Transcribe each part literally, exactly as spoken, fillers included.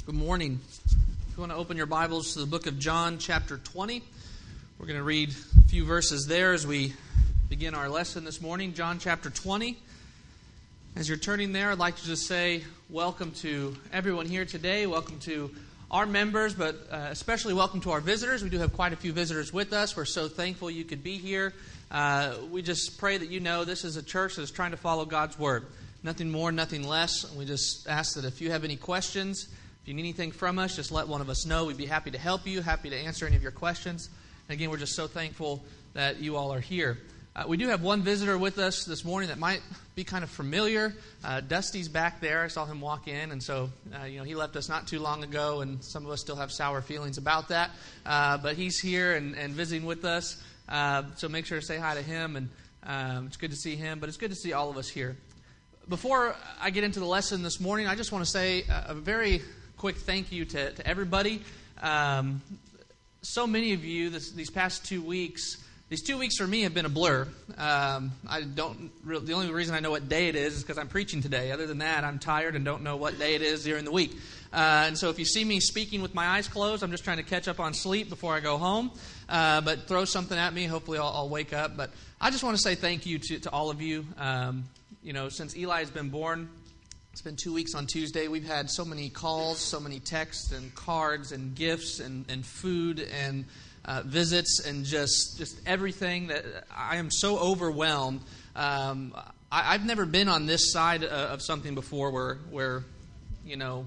Good morning. If you want to open your Bibles to the book of John, chapter twenty, we're going to read a few verses there as we begin our lesson this morning. John, chapter twenty. As you're turning there, I'd like to just say welcome to everyone here today. Welcome to our members, but uh, especially welcome to our visitors. We do have quite a few visitors with us. We're so thankful you could be here. Uh, we just pray that you know this is a church that is trying to follow God's Word. Nothing more, nothing less. We just ask that if you have any questions, if you need anything from us, just let one of us know. We'd be happy to help you, happy to answer any of your questions. And again, we're just so thankful that you all are here. Uh, we do have one visitor with us this morning that might be kind of familiar. Uh, Dusty's back there. I saw him walk in, and so uh, you know he left us not too long ago, and some of us still have sour feelings about that. Uh, but he's here and, and visiting with us, uh, so make sure to say hi to him. And um, it's good to see him, but it's good to see all of us here. Before I get into the lesson this morning, I just want to say a, a very quick thank you to, to everybody. Um, so many of you this, these past two weeks, these two weeks for me have been a blur. Um, I don't. Really, the only reason I know what day it is is because I'm preaching today. Other than that, I'm tired and don't know what day it is during the week. Uh, and so if you see me speaking with my eyes closed, I'm just trying to catch up on sleep before I go home. Uh, but throw something at me. Hopefully I'll, I'll wake up. But I just want to say thank you to, to all of you. Um, you know, since Eli has been born, it's been two weeks on Tuesday. We've had so many calls, so many texts and cards and gifts and, and food and uh, visits and just just everything that I am so overwhelmed. Um, I, I've never been on this side of, of something before where, where you know,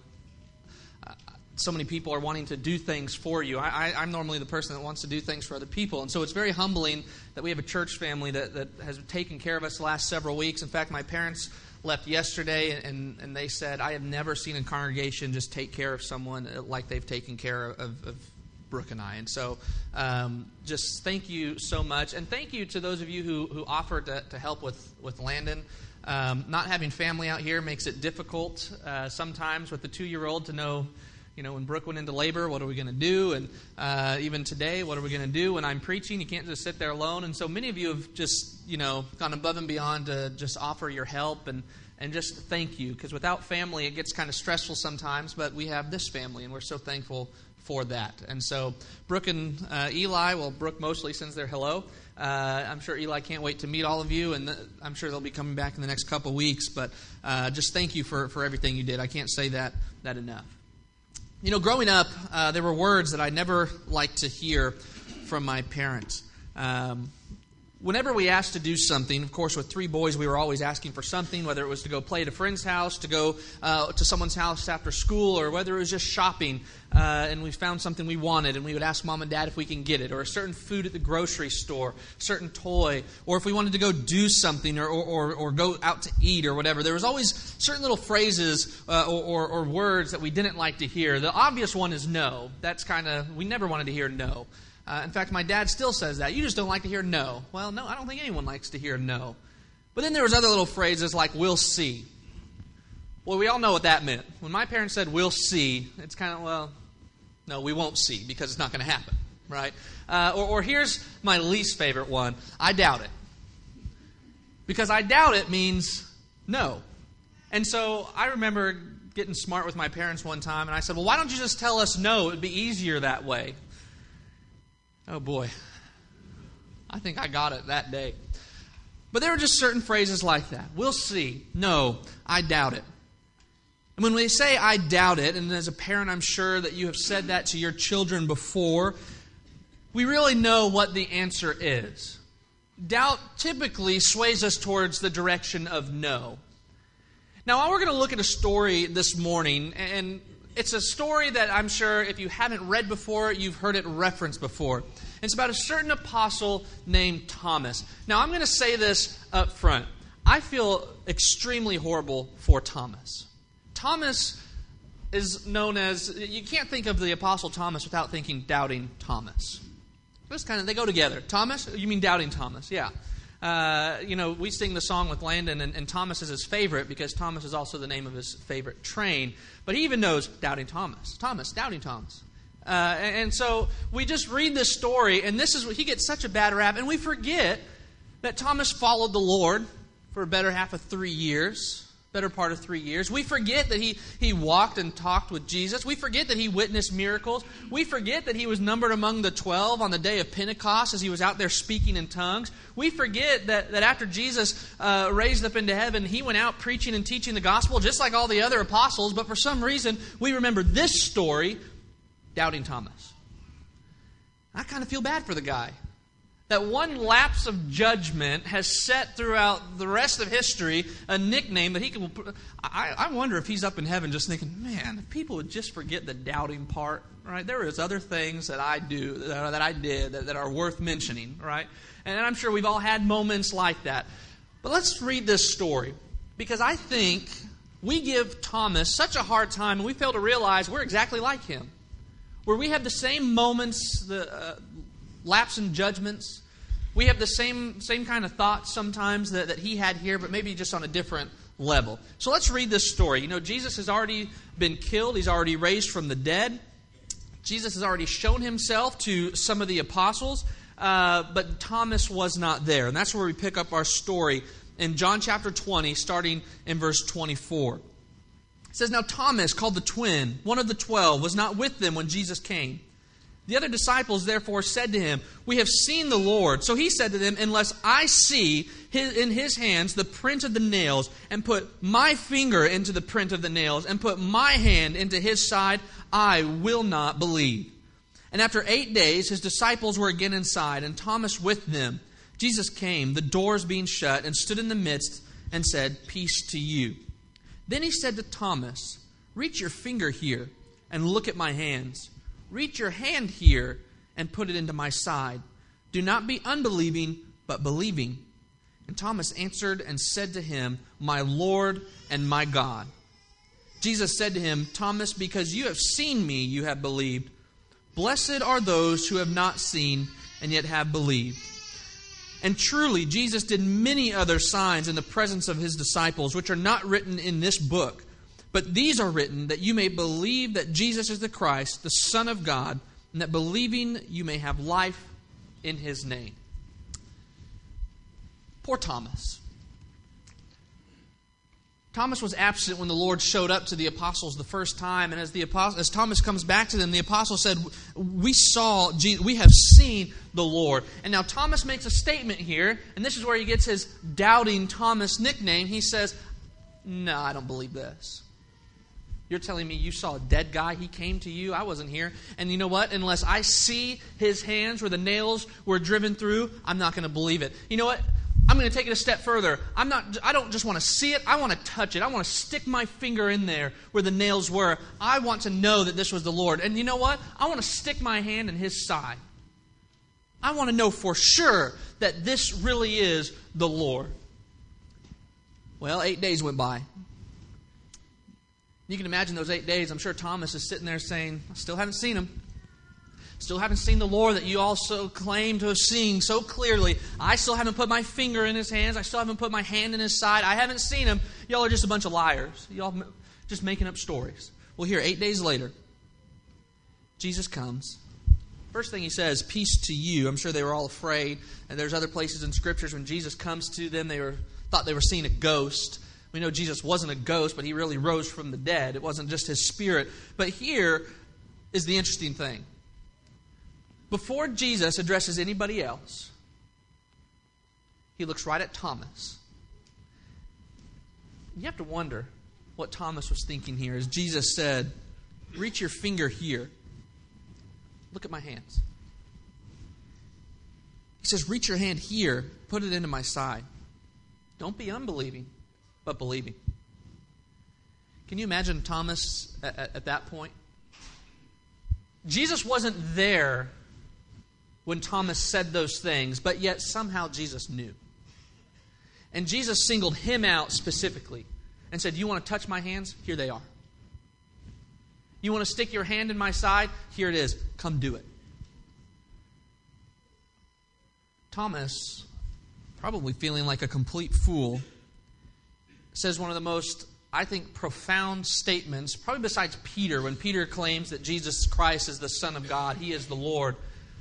uh, so many people are wanting to do things for you. I, I, I'm normally the person that wants to do things for other people. And so it's very humbling that we have a church family that, that has taken care of us the last several weeks. In fact, my parents left yesterday, and, and they said, I have never seen a congregation just take care of someone like they've taken care of, of Brooke and I. And so um, just thank you so much. And thank you to those of you who, who offered to, to help with, with Landon. Um, not having family out here makes it difficult uh, sometimes with the two-year-old to know, you know, when Brooke went into labor, what are we going to do? And uh, even today, what are we going to do? When I'm preaching, you can't just sit there alone. And so many of you have just, you know, gone above and beyond to just offer your help and, and just thank you. Because without family, it gets kind of stressful sometimes. But we have this family, and we're so thankful for that. And so Brooke and uh, Eli, well, Brooke mostly sends their hello. Uh, I'm sure Eli can't wait to meet all of you, and th- I'm sure they'll be coming back in the next couple weeks. But uh, just thank you for, for everything you did. I can't say that that enough. You know, growing up, uh, there were words that I never liked to hear from my parents. Um, whenever we asked to do something, of course, with three boys, we were always asking for something, whether it was to go play at a friend's house, to go uh, to someone's house after school, or whether it was just shopping, uh, and we found something we wanted, and we would ask Mom and Dad if we can get it, or a certain food at the grocery store, a certain toy, or if we wanted to go do something, or or, or go out to eat, or whatever. There was always certain little phrases uh, or, or, or words that we didn't like to hear. The obvious one is no. That's kind of, we never wanted to hear no. Uh, in fact, my dad still says that. You just don't like to hear no. Well, no, I don't think anyone likes to hear no. But then there was other little phrases like, we'll see. Well, we all know what that meant. When my parents said, we'll see, it's kind of, well, no, we won't see because it's not going to happen, right? Uh, or, or here's my least favorite one, I doubt it. Because I doubt it means no. And so I remember getting smart with my parents one time, and I said, well, why don't you just tell us no? It would be easier that way. Oh, boy. I think I got it that day. But there are just certain phrases like that. We'll see. No, I doubt it. And when we say I doubt it, and as a parent I'm sure that you have said that to your children before, we really know what the answer is. Doubt typically sways us towards the direction of no. Now, we're going to look at a story this morning, and it's a story that I'm sure if you haven't read before, you've heard it referenced before. It's about a certain apostle named Thomas. Now, I'm going to say this up front. I feel extremely horrible for Thomas. Thomas is known as, you can't think of the apostle Thomas without thinking doubting Thomas. Just kind of, they go together. Thomas? You mean doubting Thomas? Yeah. Uh, you know, we sing the song with Landon, and, and Thomas is his favorite because Thomas is also the name of his favorite train. But he even knows Doubting Thomas. Thomas, Doubting Thomas. Uh, and, and so we just read this story, and this is he gets such a bad rap, and we forget that Thomas followed the Lord for a better half of three years. better part of three years. We forget that he, he walked and talked with Jesus. We forget that he witnessed miracles. We forget that he was numbered among the twelve on the day of Pentecost as he was out there speaking in tongues. We forget that, that after Jesus uh, raised up into heaven, he went out preaching and teaching the gospel just like all the other apostles. But for some reason, we remember this story, Doubting Thomas. I kind of feel bad for the guy. That one lapse of judgment has set throughout the rest of history a nickname that he can... I, I wonder if he's up in heaven just thinking, man, if people would just forget the doubting part, right? There is other things that I do, that, that I did, that, that are worth mentioning, right? And I'm sure we've all had moments like that. But let's read this story, because I think we give Thomas such a hard time, and we fail to realize we're exactly like him. Where we have the same moments, the... Uh, lapse in judgments. We have the same same kind of thoughts sometimes that, that he had here, but maybe just on a different level. So let's read this story. You know, Jesus has already been killed. He's already raised from the dead. Jesus has already shown himself to some of the apostles, uh, but Thomas was not there. And that's where we pick up our story in John chapter twenty, starting in verse twenty-four. It says, "Now Thomas, called the twin, one of the twelve, was not with them when Jesus came. The other disciples therefore said to him, 'We have seen the Lord.' So he said to them, 'Unless I see his, in his hands the print of the nails, and put my finger into the print of the nails, and put my hand into his side, I will not believe.' And after eight days his disciples were again inside, and Thomas with them. Jesus came, the doors being shut, and stood in the midst, and said, 'Peace to you.' Then he said to Thomas, 'Reach your finger here, and look at my hands. Reach your hand here and put it into my side. Do not be unbelieving, but believing.' And Thomas answered and said to him, 'My Lord and my God.' Jesus said to him, 'Thomas, because you have seen me, you have believed. Blessed are those who have not seen and yet have believed.' And truly, Jesus did many other signs in the presence of his disciples, which are not written in this book. But these are written that you may believe that Jesus is the Christ, the Son of God, and that believing you may have life in his name." Poor Thomas. Thomas was absent when the Lord showed up to the apostles the first time, and as the apostle, as Thomas comes back to them, the apostle said, "We saw, Jesus, we have seen the Lord." And now Thomas makes a statement here, and this is where he gets his Doubting Thomas nickname. He says, "No, I don't believe this. You're telling me you saw a dead guy? He came to you? I wasn't here. And you know what? Unless I see his hands where the nails were driven through, I'm not going to believe it." You know what? I'm going to take it a step further. I'm not. I don't just want to see it. I want to touch it. I want to stick my finger in there where the nails were. I want to know that this was the Lord. And you know what? I want to stick my hand in his side. I want to know for sure that this really is the Lord. Well, eight days went by. You can imagine those eight days. I'm sure Thomas is sitting there saying, "I still haven't seen him. Still haven't seen the Lord that you also claim to have seen so clearly. I still haven't put my finger in his hands. I still haven't put my hand in his side. I haven't seen him. Y'all are just a bunch of liars. Y'all just making up stories." Well, here, eight days later, Jesus comes. First thing he says, "Peace to you." I'm sure they were all afraid. And there's other places in Scriptures when Jesus comes to them, they were thought they were seeing a ghost. We know Jesus wasn't a ghost, but he really rose from the dead. It wasn't just his spirit. But here is the interesting thing. Before Jesus addresses anybody else, he looks right at Thomas. You have to wonder what Thomas was thinking here as Jesus said, "Reach your finger here. Look at my hands." He says, "Reach your hand here. Put it into my side. Don't be unbelieving, but believing." Can you imagine Thomas at, at, at that point? Jesus wasn't there when Thomas said those things, but yet somehow Jesus knew. And Jesus singled him out specifically and said, "You want to touch my hands? Here they are. You want to stick your hand in my side? Here it is. Come do it." Thomas, probably feeling like a complete fool, says one of the most, I think, profound statements, probably besides Peter, when Peter claims that Jesus Christ is the Son of God, he is the Lord.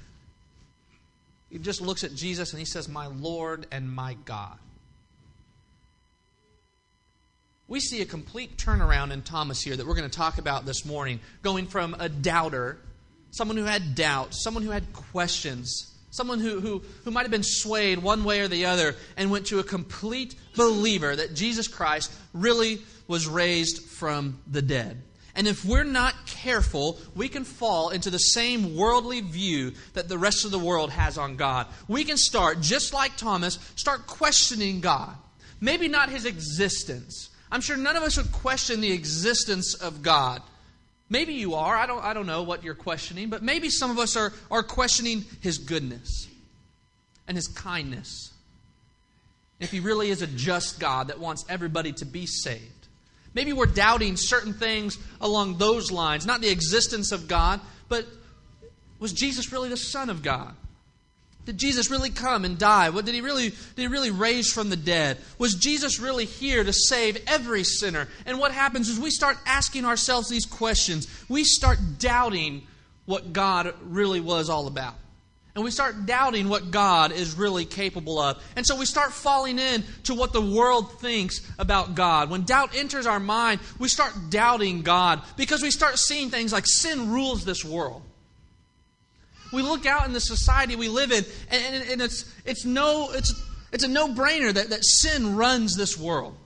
He just looks at Jesus and he says, "My Lord and my God." we see a complete turnaround in Thomas here that we're going to talk about this morning, going from a doubter, someone who had doubts, someone who had questions, someone who, who, who might have been swayed one way or the other, and went to a complete believer that Jesus Christ really was raised from the dead. And if we're not careful, we can fall into the same worldly view that the rest of the world has on God. We can start, just like Thomas, start questioning God. Maybe not His existence. I'm sure none of us would question the existence of God. Maybe you are. I don't, I don't know what you're questioning. But maybe some of us are, are questioning His goodness and His kindness. If He really is a just God that wants everybody to be saved. Maybe we're doubting certain things along those lines. Not the existence of God, but was Jesus really the Son of God? Did Jesus really come and die? What did he really did he really raise from the dead? Was Jesus really here to save every sinner? And what happens is we start asking ourselves these questions. We start doubting what God really was all about. And we start doubting what God is really capable of. And so we start falling in to what the world thinks about God. When doubt enters our mind, we start doubting God because we start seeing things like sin rules this world. We look out in the society we live in, and, and, and it's it's no it's it's a no-brainer that, that sin runs this world.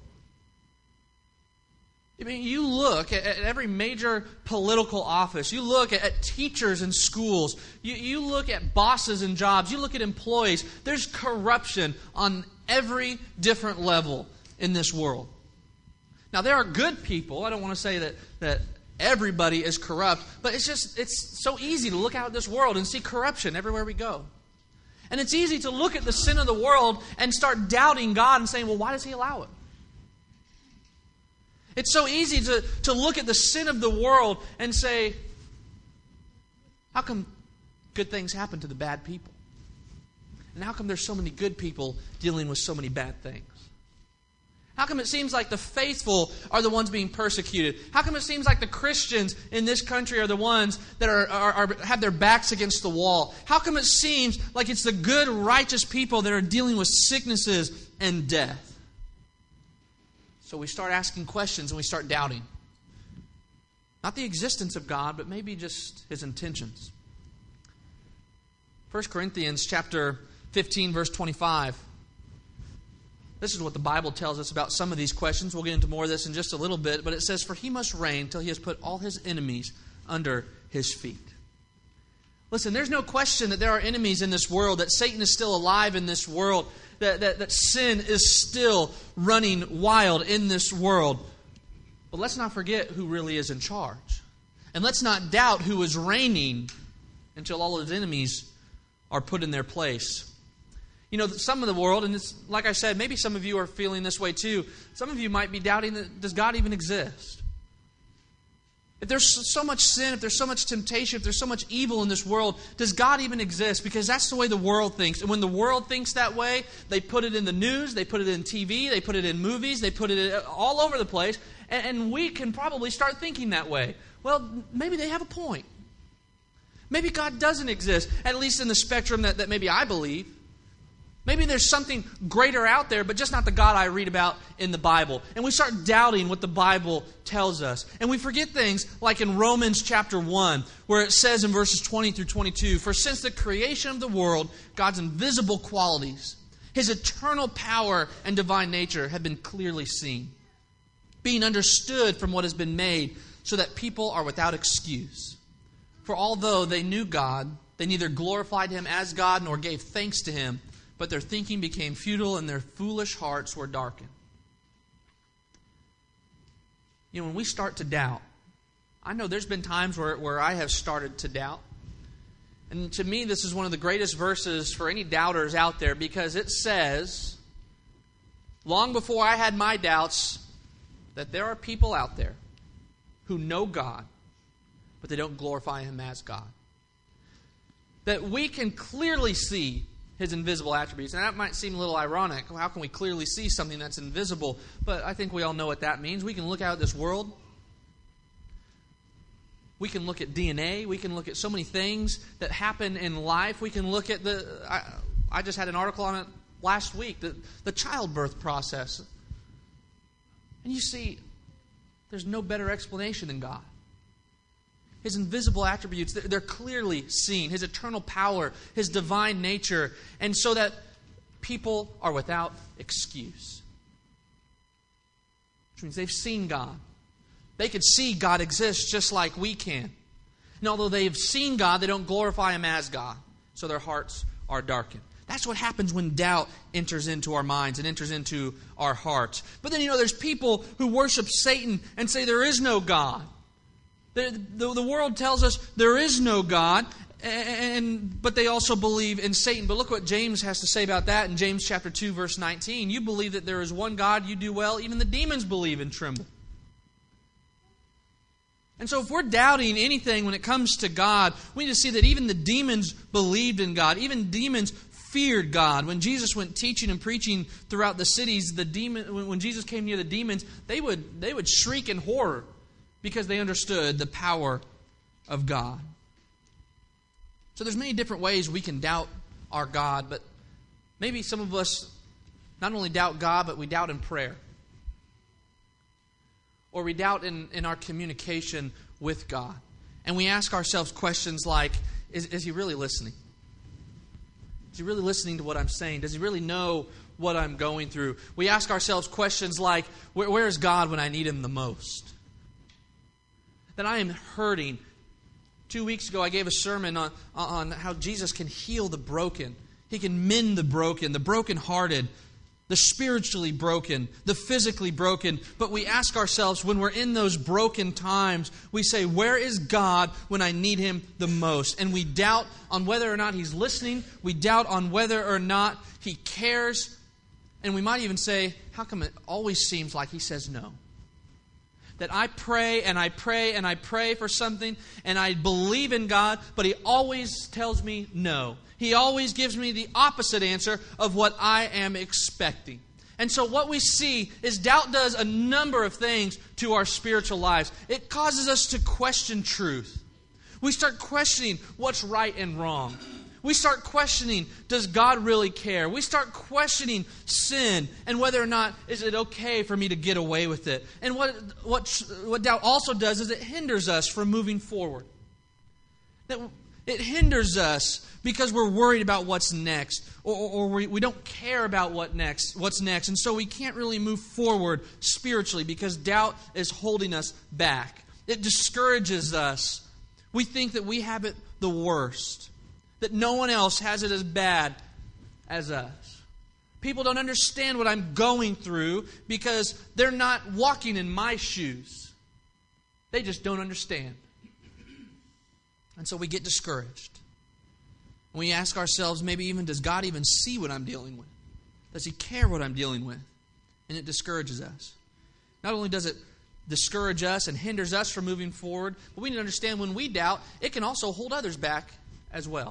I mean, you look at, at every major political office. You look at, at teachers in schools. You, you look at bosses and jobs. You look at employees. There's corruption on every different level in this world. Now, there are good people. I don't want to say that that. Everybody is corrupt, but it's just, it's so easy to look out at this world and see corruption everywhere we go. And it's easy to look at the sin of the world and start doubting God and saying, well, why does He allow it? It's so easy to, to look at the sin of the world and say, how come good things happen to the bad people? And how come there's so many good people dealing with so many bad things? How come it seems like the faithful are the ones being persecuted? How come it seems like the Christians in this country are the ones that are, are, are have their backs against the wall? How come it seems like it's the good, righteous people that are dealing with sicknesses and death? So we start asking questions and we start doubting. Not the existence of God, but maybe just His intentions. First Corinthians chapter fifteen, verse twenty-five. This is what the Bible tells us about some of these questions. We'll get into more of this in just a little bit. But it says, for He must reign till He has put all His enemies under His feet. Listen, there's no question that there are enemies in this world, that Satan is still alive in this world, that, that, that sin is still running wild in this world. But let's not forget who really is in charge. And let's not doubt who is reigning until all His enemies are put in their place. You know, some of the world, and it's, like I said, maybe some of you are feeling this way too. Some of you might be doubting, that, does God even exist? If there's so much sin, if there's so much temptation, if there's so much evil in this world, does God even exist? Because that's the way the world thinks. And when the world thinks that way, they put it in the news, they put it in T V, they put it in movies, they put it all over the place. And, and we can probably start thinking that way. Well, maybe they have a point. Maybe God doesn't exist, at least in the spectrum that, that maybe I believe. Maybe there's something greater out there, but just not the God I read about in the Bible. And we start doubting what the Bible tells us. And we forget things like in Romans chapter one, where it says in verses twenty through twenty-two, for since the creation of the world, God's invisible qualities, His eternal power and divine nature have been clearly seen, being understood from what has been made, so that people are without excuse. For although they knew God, they neither glorified Him as God nor gave thanks to Him, but their thinking became futile and their foolish hearts were darkened. You know, when we start to doubt, I know there's been times where, where I have started to doubt. And to me, this is one of the greatest verses for any doubters out there, because it says, long before I had my doubts, that there are people out there who know God, but they don't glorify Him as God. That we can clearly see His invisible attributes. And that might seem a little ironic. How can we clearly see something that's invisible? But I think we all know what that means. We can look out at this world. We can look at D N A. We can look at so many things that happen in life. We can look at the... I, I just had an article on it last week, the, the childbirth process. And you see, there's no better explanation than God. His invisible attributes, they're clearly seen. His eternal power, His divine nature. And so that people are without excuse. Which means they've seen God. They could see God exists just like we can. And although they have seen God, they don't glorify Him as God. So their hearts are darkened. That's what happens when doubt enters into our minds and enters into our hearts. But then, you know, there's people who worship Satan and say there is no God. The, the, the world tells us there is no God, and but they also believe in Satan. But look what James has to say about that in James chapter two, verse nineteen. You believe that there is one God, you do well. Even the demons believe and tremble. And so if we're doubting anything when it comes to God, we need to see that even the demons believed in God. Even demons feared God. When Jesus went teaching and preaching throughout the cities, the demon when Jesus came near the demons, they would they would shriek in horror because they understood the power of God. So there's many different ways we can doubt our God, but maybe some of us not only doubt God, but we doubt in prayer. Or we doubt in, in our communication with God. And we ask ourselves questions like, is, is He really listening? Is He really listening to what I'm saying? Does He really know what I'm going through? We ask ourselves questions like, where, where is God when I need Him the most? That I am hurting. Two weeks ago I gave a sermon on, on how Jesus can heal the broken. He can mend the broken, the brokenhearted, the spiritually broken, the physically broken. But we ask ourselves, when we're in those broken times, we say, where is God when I need Him the most? And we doubt on whether or not He's listening. We doubt on whether or not He cares. And we might even say, how come it always seems like He says no? That I pray and I pray and I pray for something and I believe in God, but He always tells me no. He always gives me the opposite answer of what I am expecting. And so what we see is doubt does a number of things to our spiritual lives. It causes us to question truth. We start questioning what's right and wrong. We start questioning, does God really care? We start questioning sin and whether or not is it okay for me to get away with it. And what, what, what doubt also does is it hinders us from moving forward. That it hinders us because we're worried about what's next, or, or, or we, we don't care about what next, what's next. And so we can't really move forward spiritually because doubt is holding us back. It discourages us. We think that we have it the worst, that no one else has it as bad as us. People don't understand what I'm going through because they're not walking in my shoes. They just don't understand. And so we get discouraged. And we ask ourselves, maybe even, does God even see what I'm dealing with? Does He care what I'm dealing with? And it discourages us. Not only does it discourage us and hinders us from moving forward, but we need to understand when we doubt, it can also hold others back as well.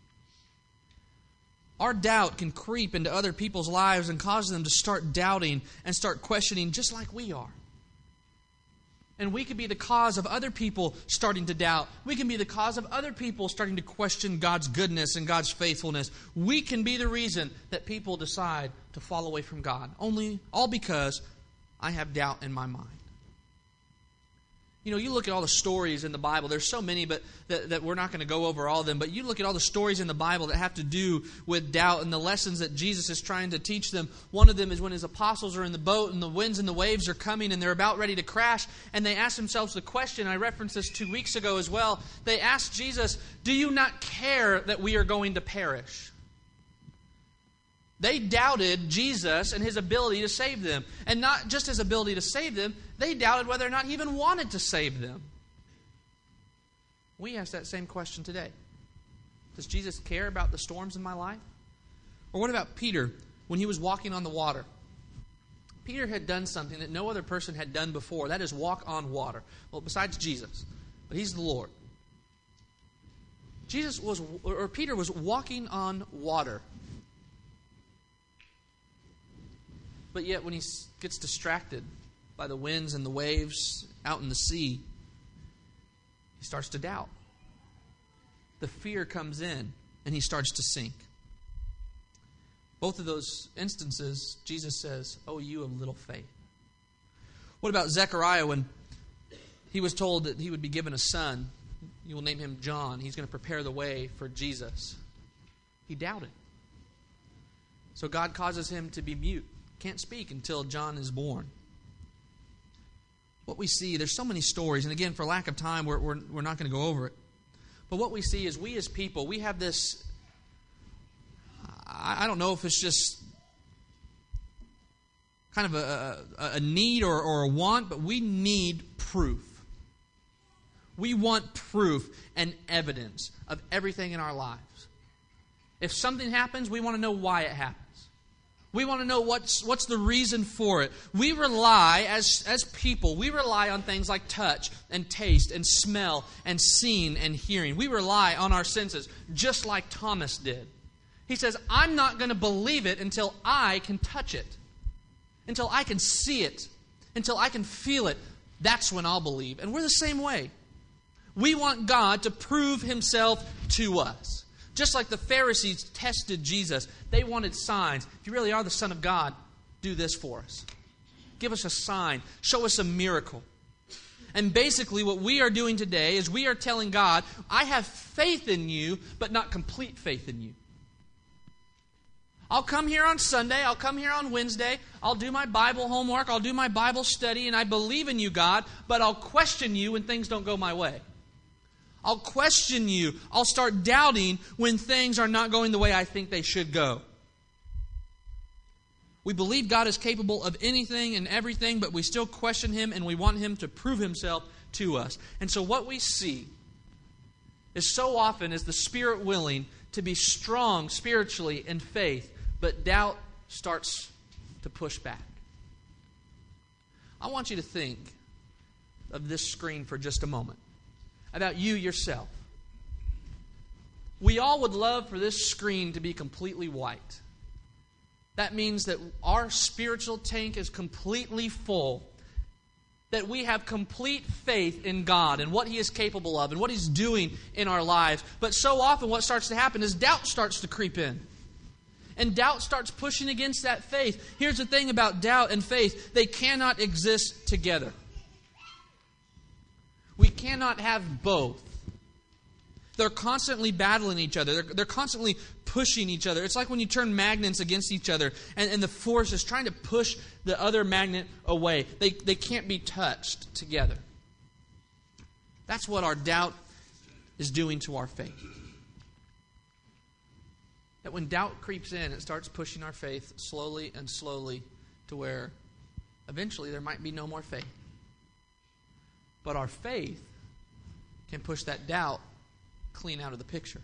Our doubt can creep into other people's lives and cause them to start doubting and start questioning just like we are. And we could be the cause of other people starting to doubt. We can be the cause of other people starting to question God's goodness and God's faithfulness. We can be the reason that people decide to fall away from God. Only, all because I have doubt in my mind. You know, you look at all the stories in the Bible. There's so many, but that, that we're not going to go over all of them. But you look at all the stories in the Bible that have to do with doubt and the lessons that Jesus is trying to teach them. One of them is when His apostles are in the boat and the winds and the waves are coming and they're about ready to crash. And they ask themselves the question, I referenced this two weeks ago as well. They asked Jesus, do you not care that we are going to perish? They doubted Jesus and His ability to save them. And not just His ability to save them, they doubted whether or not He even wanted to save them. We ask that same question today. Does Jesus care about the storms in my life? Or what about Peter when he was walking on the water? Peter had done something that no other person had done before. That is walk on water. Well, besides Jesus. But He's the Lord. Jesus was, or Peter was walking on water. But yet when he gets distracted by the winds and the waves out in the sea, he starts to doubt. The fear comes in and he starts to sink. Both of those instances, Jesus says, oh, you of little faith. What about Zechariah when he was told that he would be given a son? You will name him John. He's going to prepare the way for Jesus. He doubted. So God causes him to be mute. Can't speak until John is born. What we see, there's so many stories, and again, for lack of time, we're, we're, we're not going to go over it. But what we see is we as people, we have this, I, I don't know if it's just kind of a, a, a need or, or a want, but we need proof. We want proof and evidence of everything in our lives. If something happens, we want to know why it happens. We want to know what's what's the reason for it. We rely, as, as people, we rely on things like touch and taste and smell and seeing and hearing. We rely on our senses, just like Thomas did. He says, I'm not going to believe it until I can touch it, until I can see it, until I can feel it. That's when I'll believe. And we're the same way. We want God to prove Himself to us. Just like the Pharisees tested Jesus, they wanted signs. If you really are the Son of God, do this for us. Give us a sign. Show us a miracle. And basically what we are doing today is we are telling God, I have faith in you, but not complete faith in you. I'll come here on Sunday, I'll come here on Wednesday, I'll do my Bible homework, I'll do my Bible study, and I believe in you, God, but I'll question you when things don't go my way. I'll question you. I'll start doubting when things are not going the way I think they should go. We believe God is capable of anything and everything, but we still question Him and we want Him to prove Himself to us. And so what we see is so often is the Spirit willing to be strong spiritually in faith, but doubt starts to push back. I want you to think of this screen for just a moment. About you yourself. We all would love for this screen to be completely white. That means that our spiritual tank is completely full. That we have complete faith in God and what He is capable of and what He's doing in our lives. But so often what starts to happen is doubt starts to creep in. And doubt starts pushing against that faith. Here's the thing about doubt and faith. They cannot exist together. We cannot have both. They're constantly battling each other. They're, they're constantly pushing each other. It's like when you turn magnets against each other and, and the force is trying to push the other magnet away. They, they can't be touched together. That's what our doubt is doing to our faith. That when doubt creeps in, it starts pushing our faith slowly and slowly to where eventually there might be no more faith. But our faith can push that doubt clean out of the picture.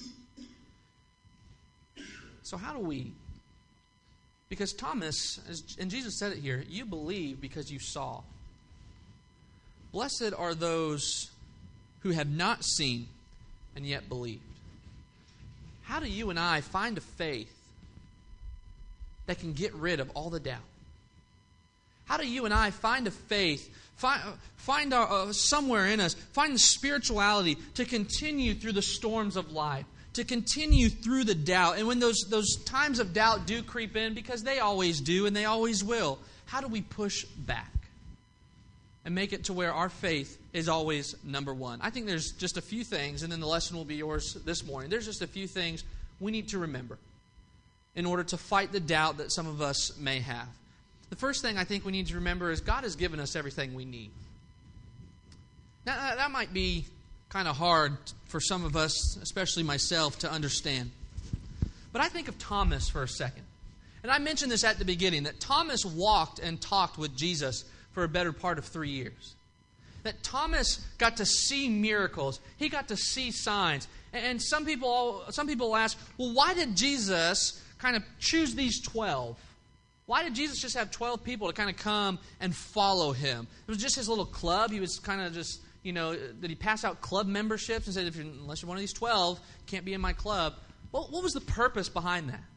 So how do we? Because Thomas, and Jesus said it here, you believe because you saw. Blessed are those who have not seen and yet believed. How do you and I find a faith that can get rid of all the doubt? How do you and I find a faith, find, find our, uh, somewhere in us, find the spirituality to continue through the storms of life, to continue through the doubt? And when those, those times of doubt do creep in, because they always do and they always will, how do we push back and make it to where our faith is always number one? I think there's just a few things, and then the lesson will be yours this morning. There's just a few things we need to remember in order to fight the doubt that some of us may have. The first thing I think we need to remember is God has given us everything we need. Now, that might be kind of hard for some of us, especially myself, to understand. But I think of Thomas for a second. And I mentioned this at the beginning, that Thomas walked and talked with Jesus for a better part of three years. That Thomas got to see miracles. He got to see signs. And some people, some people ask, well, why did Jesus kind of choose these twelve? Why did Jesus just have twelve people to kind of come and follow Him? It was just His little club. He was kind of just, you know, did He pass out club memberships and said, if you're, unless you're one of these twelve, you can't be in my club? Well, what was the purpose behind that?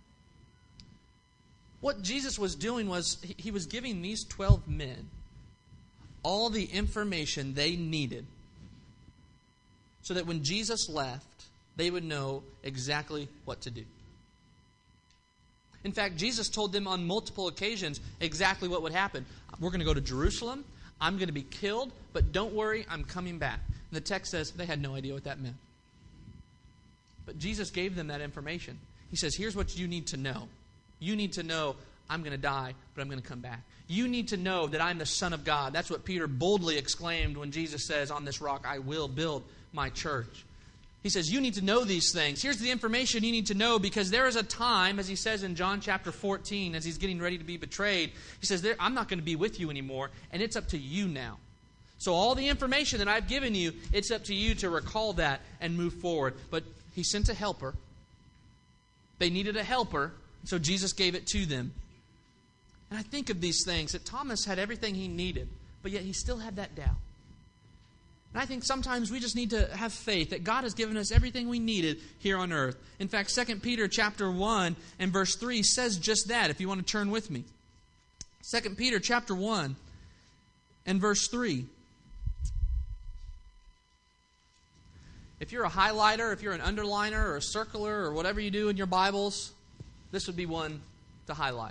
What Jesus was doing was He, he was giving these twelve men all the information they needed so that when Jesus left, they would know exactly what to do. In fact, Jesus told them on multiple occasions exactly what would happen. We're going to go to Jerusalem. I'm going to be killed, but don't worry, I'm coming back. And the text says they had no idea what that meant. But Jesus gave them that information. He says, here's what you need to know. You need to know I'm going to die, but I'm going to come back. You need to know that I'm the Son of God. That's what Peter boldly exclaimed when Jesus says, on this rock I will build my church. He says, you need to know these things. Here's the information you need to know, because there is a time, as he says in John chapter fourteen, as he's getting ready to be betrayed, he says, I'm not going to be with you anymore, and it's up to you now. So all the information that I've given you, it's up to you to recall that and move forward. But he sent a helper. They needed a helper, so Jesus gave it to them. And I think of these things, that Thomas had everything he needed, but yet he still had that doubt. And I think sometimes we just need to have faith that God has given us everything we needed here on earth. In fact, Second Peter chapter one and verse three says just that, if you want to turn with me. Second Peter chapter one and verse three. If you're a highlighter, if you're an underliner or a circler or whatever you do in your Bibles, this would be one to highlight.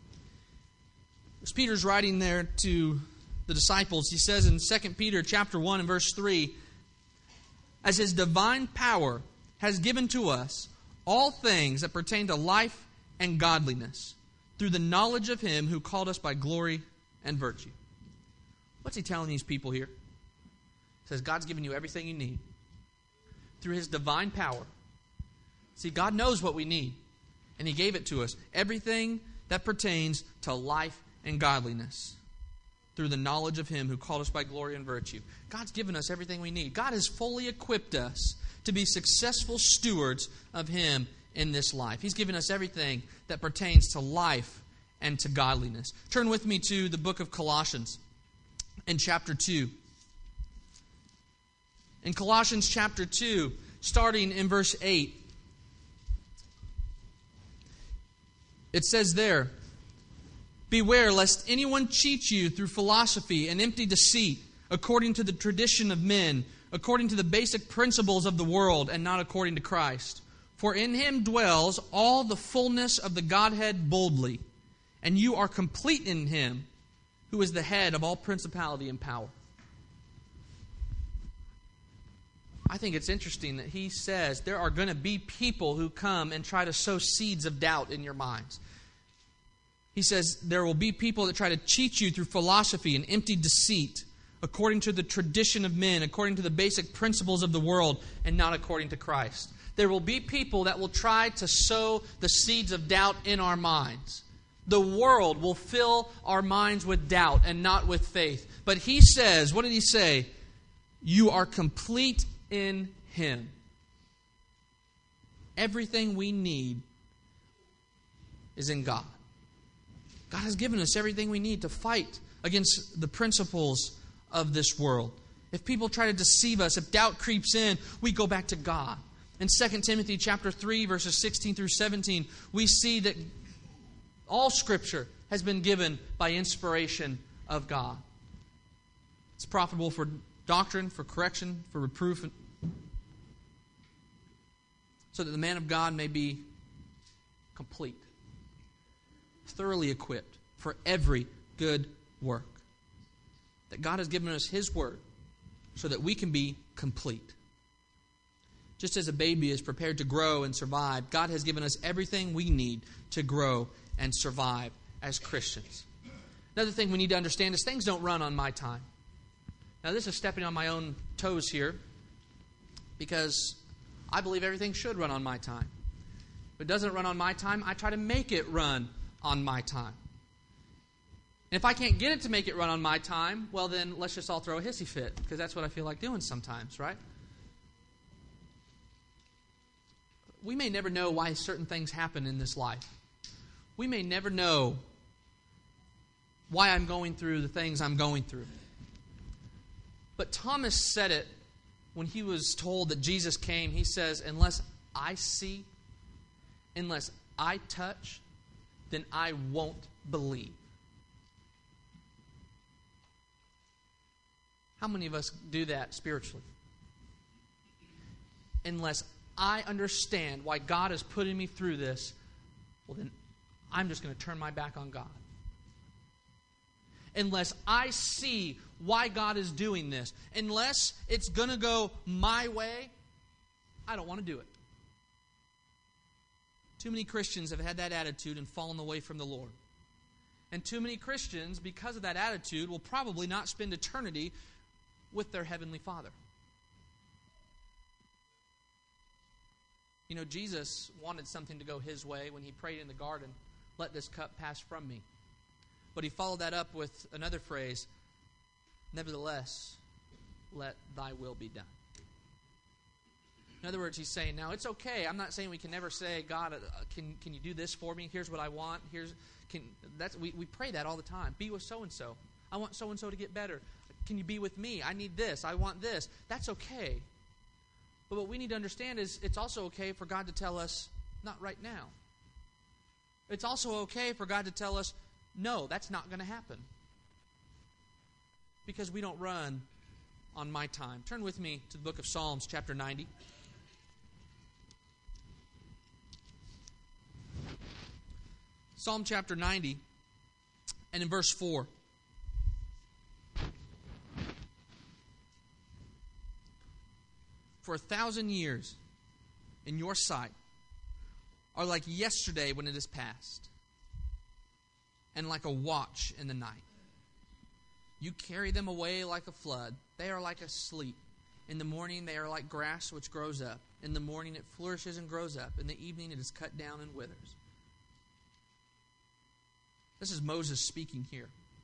As Peter's writing there to the disciples, he says in Second Peter chapter one and verse three, as his divine power has given to us all things that pertain to life and godliness, through the knowledge of him who called us by glory and virtue. What's he telling these people here? He says, God's given you everything you need through his divine power. See, God knows what we need, and he gave it to us. Everything that pertains to life and godliness, through the knowledge of him who called us by glory and virtue. God's given us everything we need. God has fully equipped us to be successful stewards of him in this life. He's given us everything that pertains to life and to godliness. Turn with me to the book of Colossians in chapter two. In Colossians chapter two, starting in verse eight, it says there, beware lest anyone cheat you through philosophy and empty deceit, according to the tradition of men, according to the basic principles of the world, and not according to Christ. For in him dwells all the fullness of the Godhead boldly, and you are complete in him, who is the head of all principality and power. I think it's interesting that he says there are going to be people who come and try to sow seeds of doubt in your minds. He says there will be people that try to cheat you through philosophy and empty deceit, according to the tradition of men, according to the basic principles of the world, and not according to Christ. There will be people that will try to sow the seeds of doubt in our minds. The world will fill our minds with doubt and not with faith. But he says, what did he say? You are complete in him. Everything we need is in God. God has given us everything we need to fight against the principles of this world. If people try to deceive us, if doubt creeps in, we go back to God. In Second Timothy chapter three, verses sixteen through seventeen, we see that all Scripture has been given by inspiration of God. It's profitable for doctrine, for correction, for reproof, so that the man of God may be complete, thoroughly equipped for every good work. That God has given us his word so that we can be complete. Just as a baby is prepared to grow and survive, God has given us everything we need to grow and survive as Christians. Another thing we need to understand is things don't run on my time. Now, this is stepping on my own toes here, because I believe everything should run on my time. If it doesn't run on my time, I try to make it run on my time. And if I can't get it to make it run on my time, well then let's just all throw a hissy fit, because that's what I feel like doing sometimes, right? We may never know why certain things happen in this life. We may never know why I'm going through the things I'm going through. But Thomas said it when he was told that Jesus came. He says, unless I see, unless I touch, then I won't believe. How many of us do that spiritually? Unless I understand why God is putting me through this, well then I'm just going to turn my back on God. Unless I see why God is doing this, unless it's going to go my way, I don't want to do it. Too many Christians have had that attitude and fallen away from the Lord. And too many Christians, because of that attitude, will probably not spend eternity with their Heavenly Father. You know, Jesus wanted something to go His way when He prayed in the garden, "Let this cup pass from me." But He followed that up with another phrase, "Nevertheless, let Thy will be done." In other words, He's saying, now it's okay. I'm not saying we can never say, "God, uh, can can you do this for me? Here's what I want. Here's can." That's we, we pray that all the time. Be with so-and-so. I want so-and-so to get better. Can you be with me? I need this. I want this. That's okay. But what we need to understand is it's also okay for God to tell us, not right now. It's also okay for God to tell us, no, that's not going to happen. Because we don't run on my time. Turn with me to the book of Psalms, chapter ninety. Psalm chapter ninety, and in verse four. For a thousand years in your sight are like yesterday when it is past, and like a watch in the night. You carry them away like a flood. They are like a sleep. In the morning they are like grass which grows up. In the morning it flourishes and grows up. In the evening it is cut down and withers. This is Moses speaking here.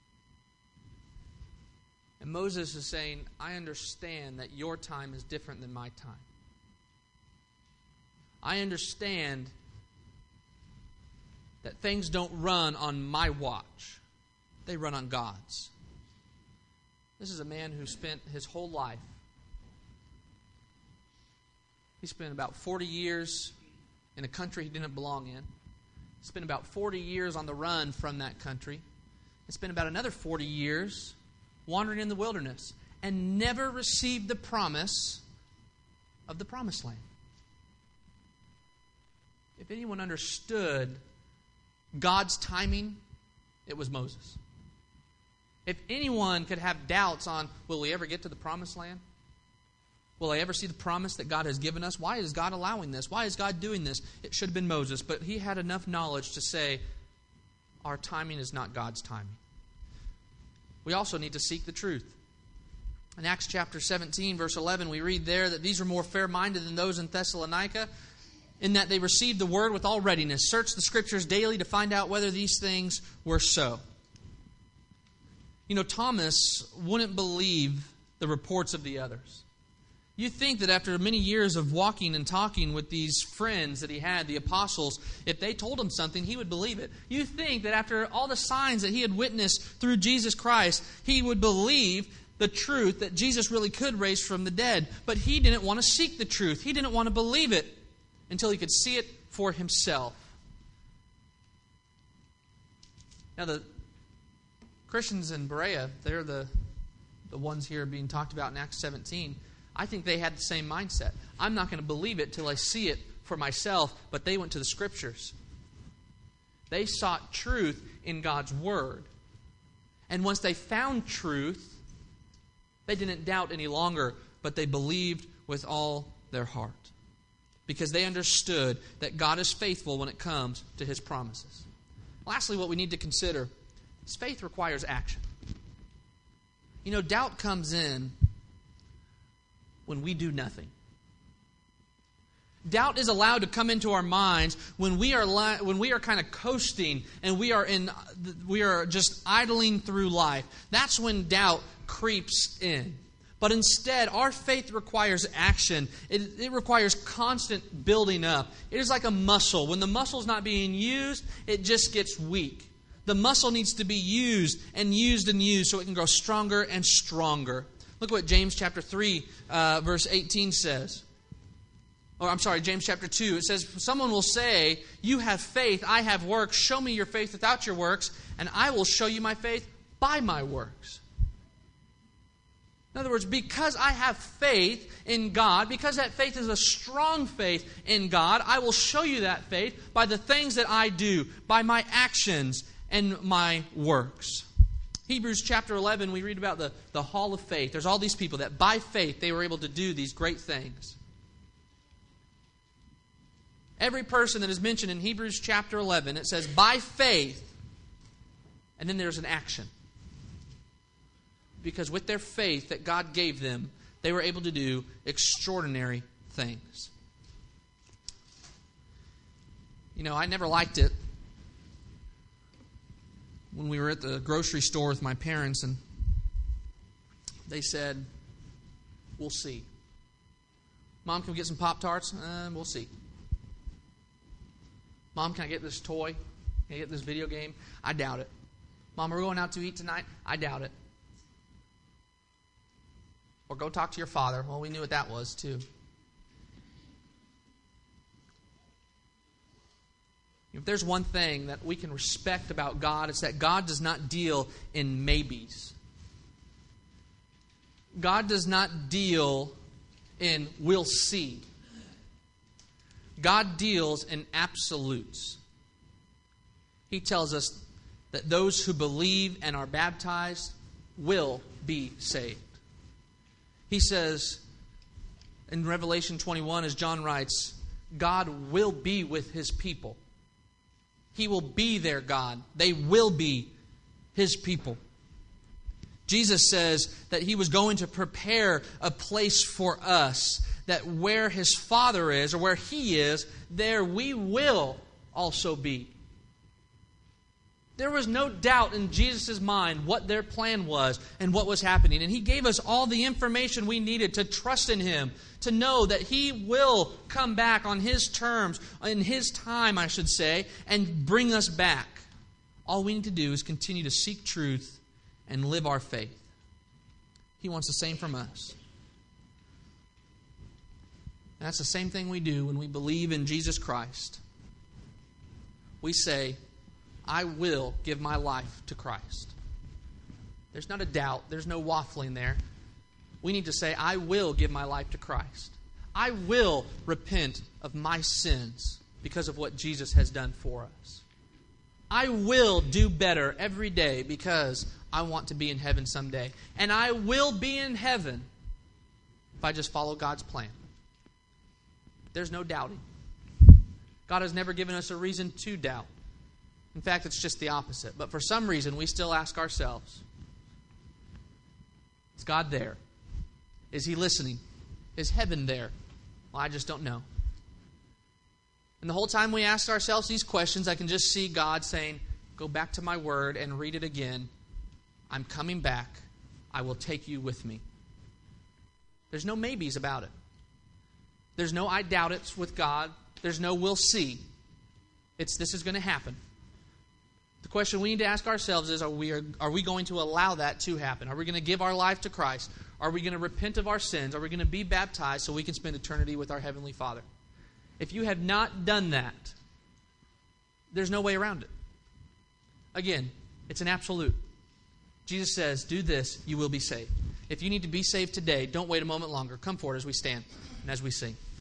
And Moses is saying, I understand that your time is different than my time. I understand that things don't run on my watch. They run on God's. This is a man who spent his whole life. He spent about forty years in a country he didn't belong in. He spent about forty years on the run from that country. He spent about another forty years wandering in the wilderness and never received the promise of the promised land. If anyone understood God's timing, it was Moses. If anyone could have doubts on, will we ever get to the promised land? Will I ever see the promise that God has given us? Why is God allowing this? Why is God doing this? It should have been Moses, but he had enough knowledge to say, our timing is not God's timing. We also need to seek the truth. In Acts chapter seventeen, verse eleven, we read there that these are more fair-minded than those in Thessalonica, in that they received the word with all readiness, searched the Scriptures daily to find out whether these things were so. You know, Thomas wouldn't believe the reports of the others. You think that after many years of walking and talking with these friends that he had, the apostles, if they told him something, he would believe it. You think that after all the signs that he had witnessed through Jesus Christ, he would believe the truth that Jesus really could raise from the dead. But he didn't want to seek the truth. He didn't want to believe it until he could see it for himself. Now the Christians in Berea, they're the, the ones here being talked about in Acts seventeen. I think they had the same mindset. I'm not going to believe it till I see it for myself, but they went to the Scriptures. They sought truth in God's Word. And once they found truth, they didn't doubt any longer, but they believed with all their heart. Because they understood that God is faithful when it comes to His promises. Lastly, what we need to consider is faith requires action. You know, doubt comes in when we do nothing. Doubt is allowed to come into our minds when we are li- when we are kind of coasting and we are in we are just idling through life. That's when doubt creeps in. But instead, our faith requires action. It, it requires constant building up. It is like a muscle. When the muscle is not being used, it just gets weak. The muscle needs to be used and used and used so it can grow stronger and stronger. Look what James chapter three, uh, verse eighteen says. Or I'm sorry, James chapter two. It says, someone will say, you have faith, I have works. Show me your faith without your works, and I will show you my faith by my works. In other words, because I have faith in God, because that faith is a strong faith in God, I will show you that faith by the things that I do, by my actions and my works. Hebrews chapter eleven, we read about the, the hall of faith. There's all these people that by faith they were able to do these great things. Every person that is mentioned in Hebrews chapter eleven, it says by faith, and then there's an action. Because with their faith that God gave them, they were able to do extraordinary things. You know, I never liked it when we were at the grocery store with my parents and they said, we'll see. Mom, can we get some Pop-Tarts? Uh, we'll see. Mom, can I get this toy? Can I get this video game? I doubt it. Mom, are we going out to eat tonight? I doubt it. Or go talk to your father. Well, we knew what that was, too. If there's one thing that we can respect about God, it's that God does not deal in maybes. God does not deal in we'll see. God deals in absolutes. He tells us that those who believe and are baptized will be saved. He says in Revelation twenty-one, as John writes, God will be with His people. He will be their God. They will be His people. Jesus says that He was going to prepare a place for us, that where His Father is, or where He is, there we will also be. There was no doubt in Jesus' mind what their plan was and what was happening. And He gave us all the information we needed to trust in Him, to know that He will come back on His terms, in His time, I should say, and bring us back. All we need to do is continue to seek truth and live our faith. He wants the same from us. And that's the same thing we do when we believe in Jesus Christ. We say, I will give my life to Christ. There's not a doubt. There's no waffling there. We need to say, I will give my life to Christ. I will repent of my sins because of what Jesus has done for us. I will do better every day because I want to be in heaven someday. And I will be in heaven if I just follow God's plan. There's no doubting. God has never given us a reason to doubt. In fact, it's just the opposite. But for some reason, we still ask ourselves, is God there? Is He listening? Is heaven there? Well, I just don't know. And the whole time we ask ourselves these questions, I can just see God saying, go back to my word and read it again. I'm coming back. I will take you with me. There's no maybes about it. There's no I doubt it with God. There's no we'll see. It's this is going to happen. The question we need to ask ourselves is, are we, are, are we going to allow that to happen? Are we going to give our life to Christ? Are we going to repent of our sins? Are we going to be baptized so we can spend eternity with our Heavenly Father? If you have not done that, there's no way around it. Again, it's an absolute. Jesus says, do this, you will be saved. If you need to be saved today, don't wait a moment longer. Come forward as we stand and as we sing.